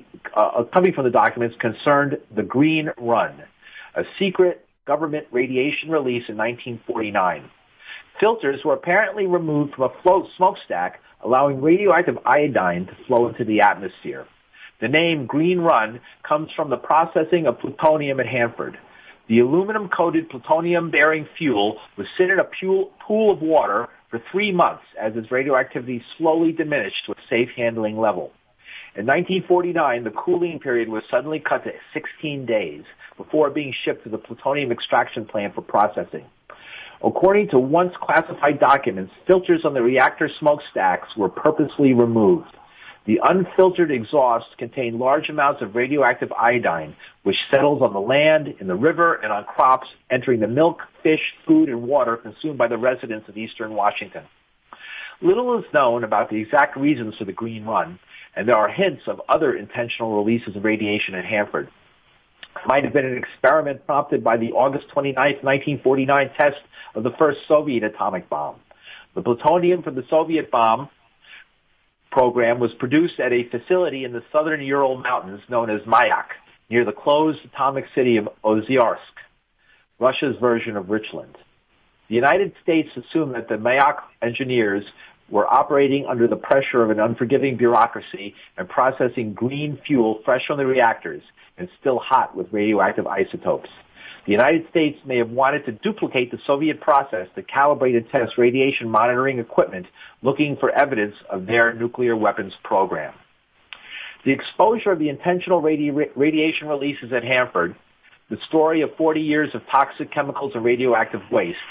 the Green Run, a secret government radiation release in 1949. Filters were apparently removed from a smokestack, allowing radioactive iodine to flow into the atmosphere. The name Green Run comes from the processing of plutonium at Hanford. The aluminum-coated plutonium-bearing fuel was sit in a pool of water for 3 months as its radioactivity slowly diminished to a safe handling level. In 1949, the cooling period was suddenly cut to 16 days before being shipped to the plutonium extraction plant for processing. According to once classified documents, filters on the reactor smokestacks were purposely removed. The unfiltered exhaust contained large amounts of radioactive iodine, which settles on the land, in the river, and on crops, entering the milk, fish, food, and water consumed by the residents of eastern Washington. Little is known about the exact reasons for the Green Run, and there are hints of other intentional releases of radiation at Hanford. It might have been an experiment prompted by the August 29, 1949 test of the first Soviet atomic bomb. The plutonium from the Soviet bomb program was produced at a facility in the southern Ural Mountains known as Mayak, near the closed atomic city of Ozyorsk, Russia's version of Richland. The United States assumed that the Mayak engineers were operating under the pressure of an unforgiving bureaucracy and processing green fuel fresh from the reactors and still hot with radioactive isotopes. The United States may have wanted to duplicate the Soviet process to calibrate and test radiation monitoring equipment looking for evidence of their nuclear weapons program. The exposure of the intentional radiation releases at Hanford, the story of 40 years of toxic chemicals and radioactive waste,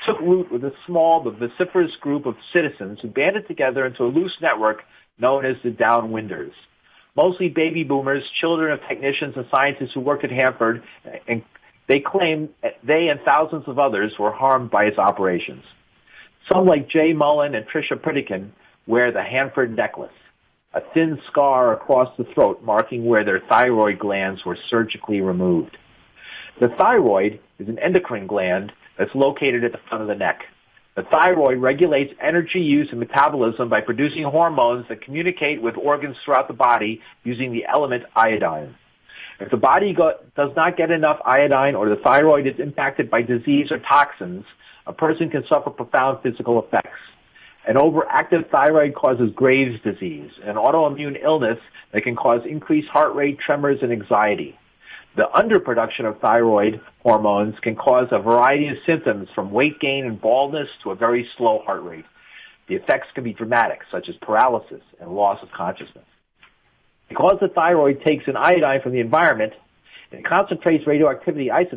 took root with a small but vociferous group of citizens who banded together into a loose network known as the Downwinders. Mostly baby boomers, children of technicians and scientists who worked at Hanford, and they claim they and thousands of others were harmed by its operations. Some, like Jay Mullen and Tricia Pritikin, wear the Hanford necklace, a thin scar across the throat marking where their thyroid glands were surgically removed. The thyroid is an endocrine gland that's located at the front of the neck. The thyroid regulates energy use and metabolism by producing hormones that communicate with organs throughout the body using the element iodine. If the body does not get enough iodine or the thyroid is impacted by disease or toxins, a person can suffer profound physical effects. An overactive thyroid causes Graves' disease, an autoimmune illness that can cause increased heart rate, tremors, and anxiety. The underproduction of thyroid hormones can cause a variety of symptoms from weight gain and baldness to a very slow heart rate. The effects can be dramatic, such as paralysis and loss of consciousness. Because the thyroid takes in iodine from the environment, it concentrates radioactive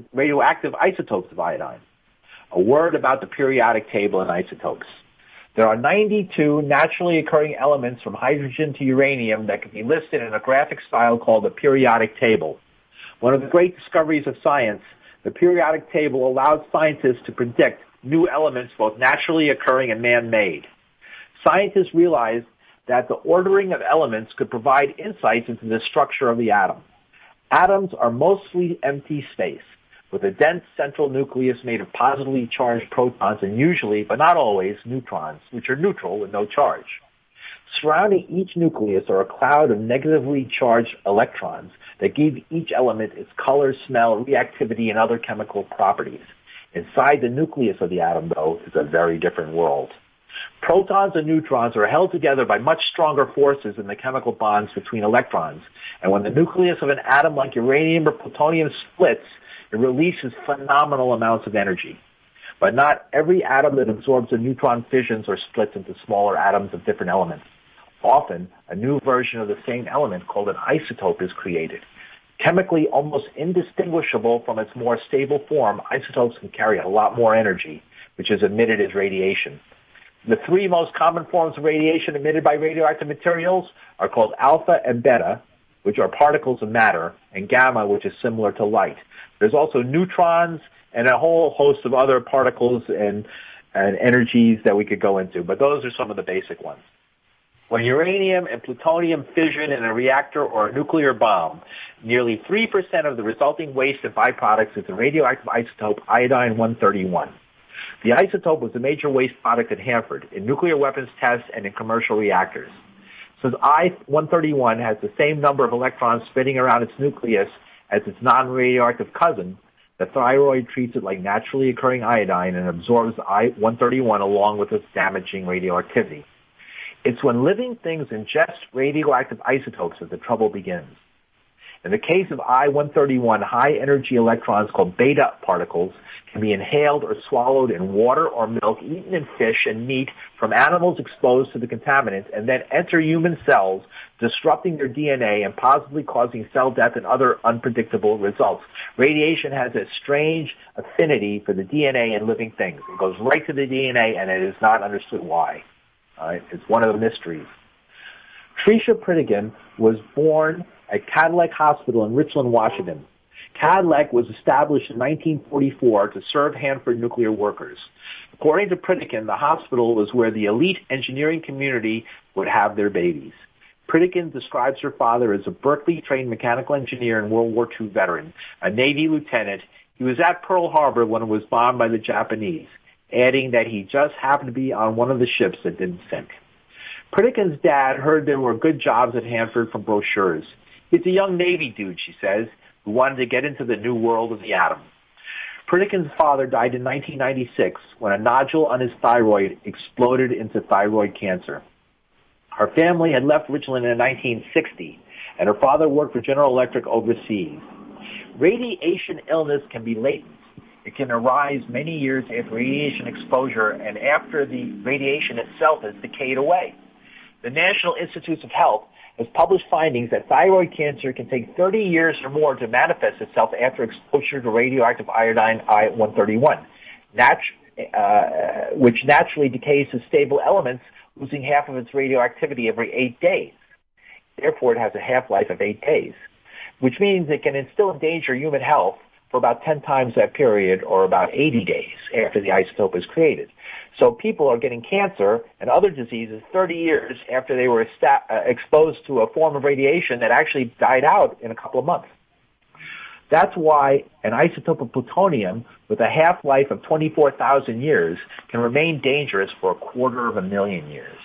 isotopes of iodine. A word about the periodic table and isotopes. There are 92 naturally occurring elements from hydrogen to uranium that can be listed in a graphic style called the periodic table. One of the great discoveries of science, the periodic table allows scientists to predict new elements both naturally occurring and man-made. Scientists realized that the ordering of elements could provide insights into the structure of the atom. Atoms are mostly empty space, with a dense central nucleus made of positively charged protons and usually, but not always, neutrons, which are neutral with no charge. Surrounding each nucleus are a cloud of negatively charged electrons that give each element its color, smell, reactivity, and other chemical properties. Inside the nucleus of the atom, though, is a very different world. Protons and neutrons are held together by much stronger forces than the chemical bonds between electrons, and when the nucleus of an atom like uranium or plutonium splits, it releases phenomenal amounts of energy. But not every atom that absorbs a neutron fissions or splits into smaller atoms of different elements. Often, a new version of the same element called an isotope is created. Chemically almost indistinguishable from its more stable form, isotopes can carry a lot more energy, which is emitted as radiation. The three most common forms of radiation emitted by radioactive materials are called alpha and beta, which are particles of matter, and gamma, which is similar to light. There's also neutrons and a whole host of other particles and energies that we could go into, but those are some of the basic ones. When uranium and plutonium fission in a reactor or a nuclear bomb, nearly 3% of the resulting waste and byproducts is the radioactive isotope iodine-131. The isotope was a major waste product at Hanford in nuclear weapons tests and in commercial reactors. Since I-131 has the same number of electrons spinning around its nucleus as its non-radioactive cousin, the thyroid treats it like naturally occurring iodine and absorbs I-131 along with its damaging radioactivity. It's when living things ingest radioactive isotopes that the trouble begins. In the case of I-131, high-energy electrons called beta particles can be inhaled or swallowed in water or milk, eaten in fish and meat from animals exposed to the contaminant, and then enter human cells, disrupting their DNA and possibly causing cell death and other unpredictable results. Radiation has a strange affinity for the DNA in living things. It goes right to the DNA, and it is not understood why. It's one of the mysteries. Tricia Pritikin was born at Cadillac Hospital in Richland, Washington. Cadillac was established in 1944 to serve Hanford nuclear workers. According to Pritikin, the hospital was where the elite engineering community would have their babies. Pritikin describes her father as a Berkeley-trained mechanical engineer and World War II veteran, a Navy lieutenant. He was at Pearl Harbor when it was bombed by the Japanese, adding that he just happened to be on one of the ships that didn't sink. Pritikin's dad heard there were good jobs at Hanford from brochures. He's a young Navy dude, she says, who wanted to get into the new world of the atom. Pritikin's father died in 1996 when a nodule on his thyroid exploded into thyroid cancer. Her family had left Richland in 1960, and her father worked for General Electric overseas. Radiation illness can be latent. It can arise many years after radiation exposure and after the radiation itself has decayed away. The National Institutes of Health has published findings that thyroid cancer can take 30 years or more to manifest itself after exposure to radioactive iodine I-131. which naturally decays to stable elements, losing half of its radioactivity every 8 days. Therefore, it has a half-life of 8 days, which means it can still endanger human health for about 10 times that period, or about 80 days after the isotope is created. So people are getting cancer and other diseases 30 years after they were exposed to a form of radiation that actually died out in a couple of months. That's why an isotope of plutonium with a half-life of 24,000 years can remain dangerous for 250,000 years.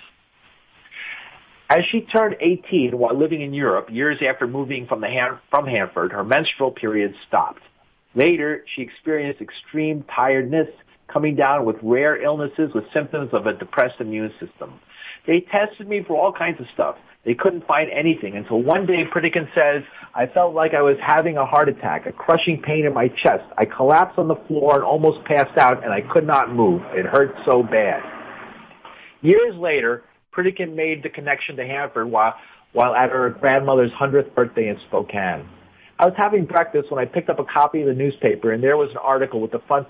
As she turned 18 while living in Europe, years after moving from Hanford, her menstrual period stopped. Later, she experienced extreme tiredness, coming down with rare illnesses with symptoms of a depressed immune system. They tested me for all kinds of stuff. They couldn't find anything until one day Pritikin says, I felt like I was having a heart attack, a crushing pain in my chest. I collapsed on the floor and almost passed out, and I could not move. It hurt so bad. Years later, Pritikin made the connection to Hanford while at her grandmother's 100th birthday in Spokane. I was having breakfast when I picked up a copy of the newspaper, and there was an article on the front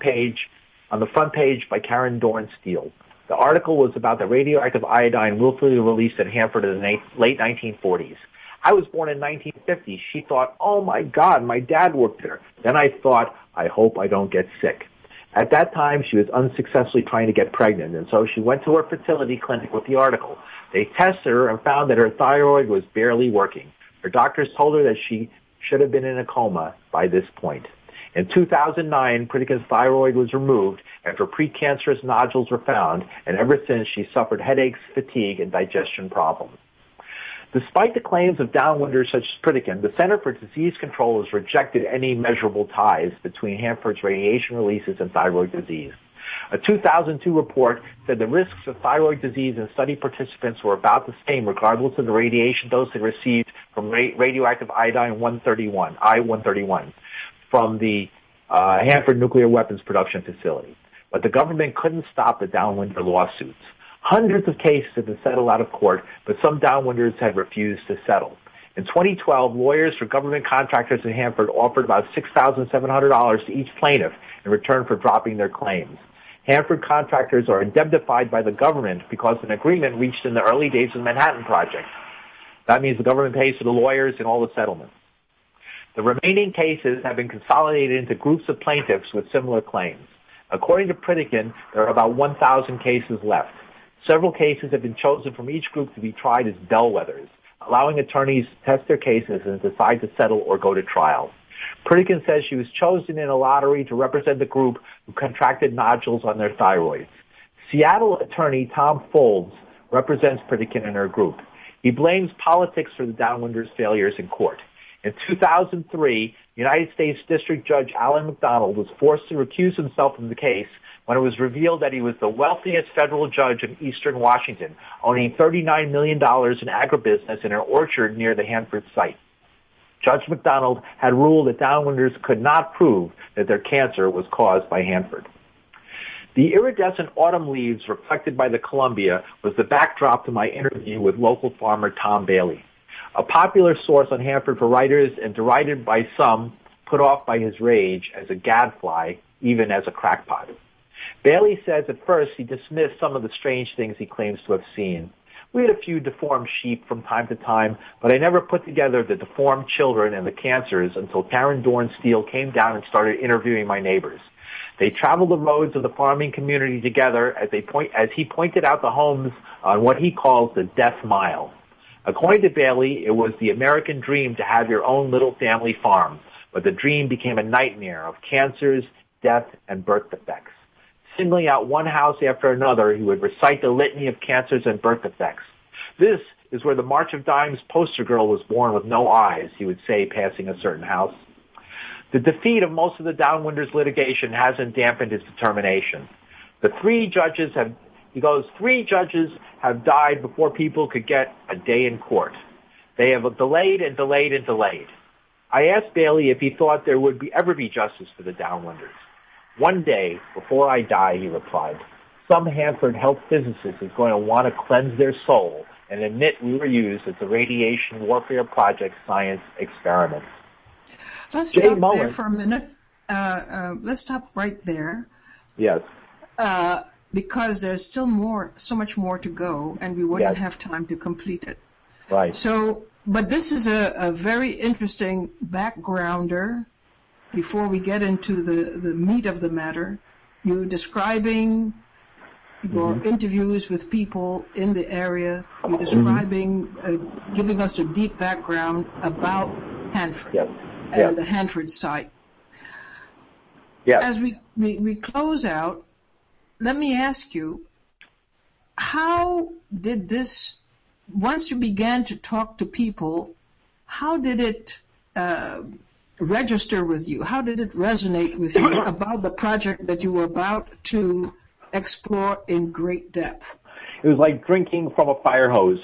page by Karen Dorn Steele. The article was about the radioactive iodine willfully released at Hanford in the late 1940s. I was born in 1950. She thought, oh my God, my dad worked there. Then I thought, I hope I don't get sick. At that time, she was unsuccessfully trying to get pregnant, and so she went to her fertility clinic with the article. They tested her and found that her thyroid was barely working. Her doctors told her that she should have been in a coma by this point. In 2009, Pritikin's thyroid was removed after precancerous nodules were found, and ever since she suffered headaches, fatigue, and digestion problems. Despite the claims of downwinders such as Pritikin, the Center for Disease Control has rejected any measurable ties between Hanford's radiation releases and thyroid disease. A 2002 report said the risks of thyroid disease in study participants were about the same regardless of the radiation dose they received from radioactive I-131 from the Hanford Nuclear Weapons Production Facility. But the government couldn't stop the downwinder lawsuits. Hundreds of cases have been settled out of court, but some downwinders have refused to settle. In 2012, lawyers for government contractors in Hanford offered about $6,700 to each plaintiff in return for dropping their claims. Hanford contractors are indemnified by the government because of an agreement reached in the early days of the Manhattan Project. That means the government pays for the lawyers and all the settlements. The remaining cases have been consolidated into groups of plaintiffs with similar claims. According to Pritikin, there are about 1,000 cases left. Several cases have been chosen from each group to be tried as bellwethers, allowing attorneys to test their cases and decide to settle or go to trial. Pritikin says she was chosen in a lottery to represent the group who contracted nodules on their thyroids. Seattle attorney Tom Folds represents Pritikin in her group. He blames politics for the downwinders' failures in court. In 2003, United States District Judge Alan McDonald was forced to recuse himself from the case when it was revealed that he was the wealthiest federal judge in eastern Washington, owning $39 million in agribusiness in an orchard near the Hanford site. Judge McDonald had ruled that downwinders could not prove that their cancer was caused by Hanford. The iridescent autumn leaves reflected by the Columbia was the backdrop to my interview with local farmer Tom Bailey, a popular source on Hanford for writers and derided by some, put off by his rage as a gadfly, even as a crackpot. Bailey says at first he dismissed some of the strange things he claims to have seen. We had a few deformed sheep from time to time, but I never put together the deformed children and the cancers until Karen Dorn Steele came down and started interviewing my neighbors. They traveled the roads of the farming community together as he pointed out the homes on what he calls the Death Mile. According to Bailey, it was the American dream to have your own little family farm, but the dream became a nightmare of cancers, death, and birth defects. Singling out one house after another, he would recite the litany of cancers and birth defects. This is where the March of Dimes poster girl was born with no eyes, he would say, passing a certain house. The defeat of most of the downwinders litigation hasn't dampened his determination. Three judges have died before people could get a day in court. They have delayed and delayed and delayed. I asked Bailey if he thought there would ever be justice for the downwinders. One day, before I die, he replied, some Hanford health physicist is going to want to cleanse their soul and admit we were used as a radiation warfare project science experiment. Let's stop there for a minute. Let's stop right there. Yes. because there's still so much more to go, and we wouldn't have time to complete it. Right. So, but this is a very interesting backgrounder before we get into the meat of the matter. You're describing your interviews with people in the area. You're describing, giving us a deep background about Hanford and the Hanford site. Yeah. As we close out, let me ask you, how did this, once you began to talk to people, how did it register with you? How did it resonate with you about the project that you were about to explore in great depth? It was like drinking from a fire hose.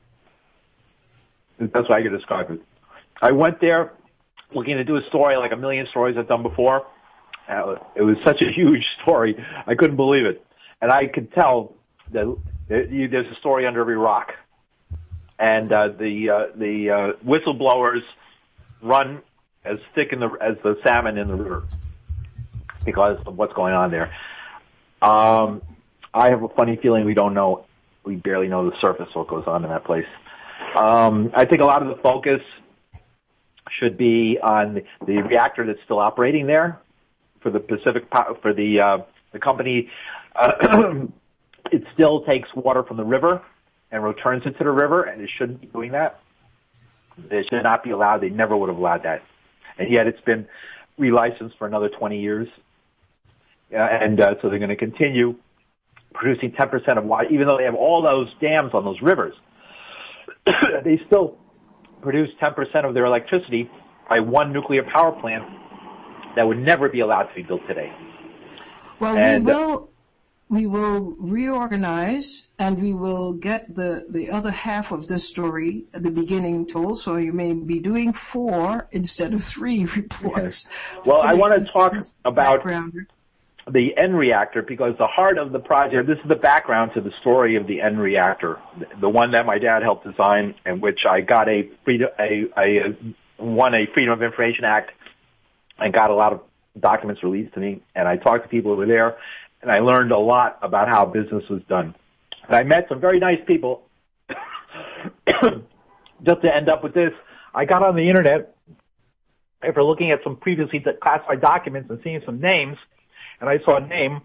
That's what I could describe it. I went there looking to do a story like a million stories I've done before. It was such a huge story, I couldn't believe it. And I could tell that there's a story under every rock. And the whistleblowers run as thick as the salmon in the river because of what's going on there. I have a funny feeling we barely know the surface of what goes on in that place. I think a lot of the focus should be on the reactor that's still operating there for the the company. It still takes water from the river and returns it to the river, and it shouldn't be doing that. They should not be allowed. They never would have allowed that. And yet it's been relicensed for another 20 years. So they're going to continue producing 10% of water, even though they have all those dams on those rivers. They still produce 10% of their electricity by one nuclear power plant that would never be allowed to be built today. Well, we will reorganize, and we will get the other half of this story at the beginning told, so you may be doing 4 instead of 3 reports. Yes. Well, I want to talk about the N reactor, because the heart of the project, this is the background to the story of the N reactor, the one that my dad helped design, and which I got won a Freedom of Information Act and got a lot of documents released to me, and I talked to people who were there, and I learned a lot about how business was done. And I met some very nice people. Just to end up with this, I got on the internet after looking at some previously classified documents and seeing some names, and I saw a name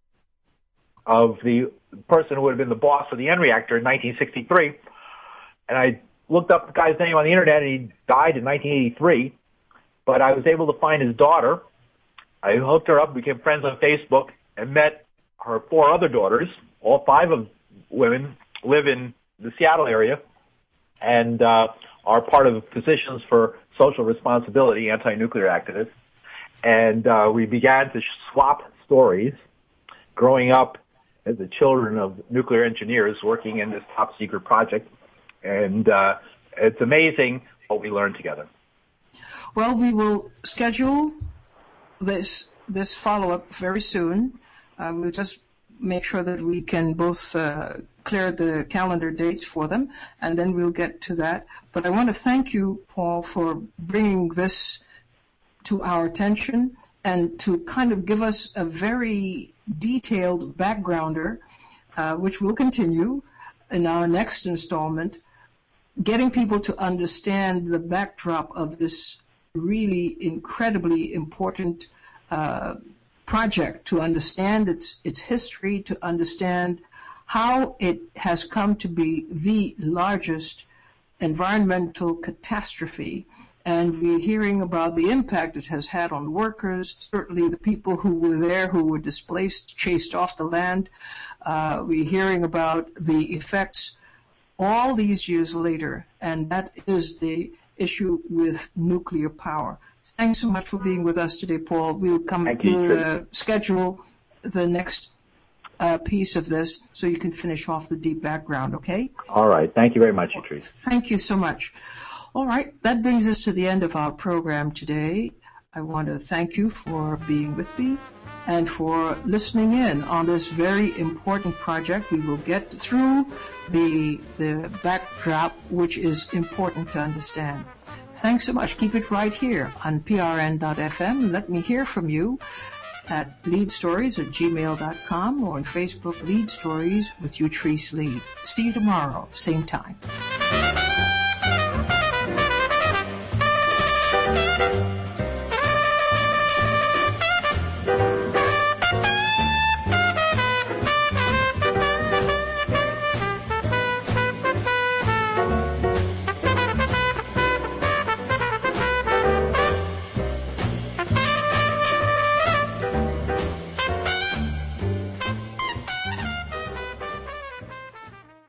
of the person who would have been the boss of the N reactor in 1963, and I looked up the guy's name on the internet, and he died in 1983, but I was able to find his daughter. I hooked her up, became friends on Facebook, and met her 4 other daughters. All 5 of women live in the Seattle area and are part of positions for social responsibility, anti-nuclear activists. And we began to swap stories, growing up as the children of nuclear engineers working in this top-secret project. And it's amazing what we learned together. Well, we will schedule this follow-up very soon. We'll just make sure that we can both clear the calendar dates for them, and then we'll get to that. But I want to thank you, Paul, for bringing this to our attention and to kind of give us a very detailed backgrounder, which will continue in our next installment, getting people to understand the backdrop of this really incredibly important project, to understand its history, to understand how it has come to be the largest environmental catastrophe. And we're hearing about the impact it has had on workers, certainly the people who were there who were displaced, chased off the land. We're hearing about the effects all these years later, and that is the issue with nuclear power. Thanks so much for being with us today, Paul. We'll schedule the next piece of this so you can finish off the deep background, okay? All right. Thank you very much, Patrice. Thank you so much. All right. That brings us to the end of our program today. I want to thank you for being with me and for listening in on this very important project. We will get through the backdrop, which is important to understand. Thanks so much. Keep it right here on PRN.FM. Let me hear from you. at leadstories@gmail.com or on Facebook, Lead Stories with Utrice Lead. See you tomorrow, same time.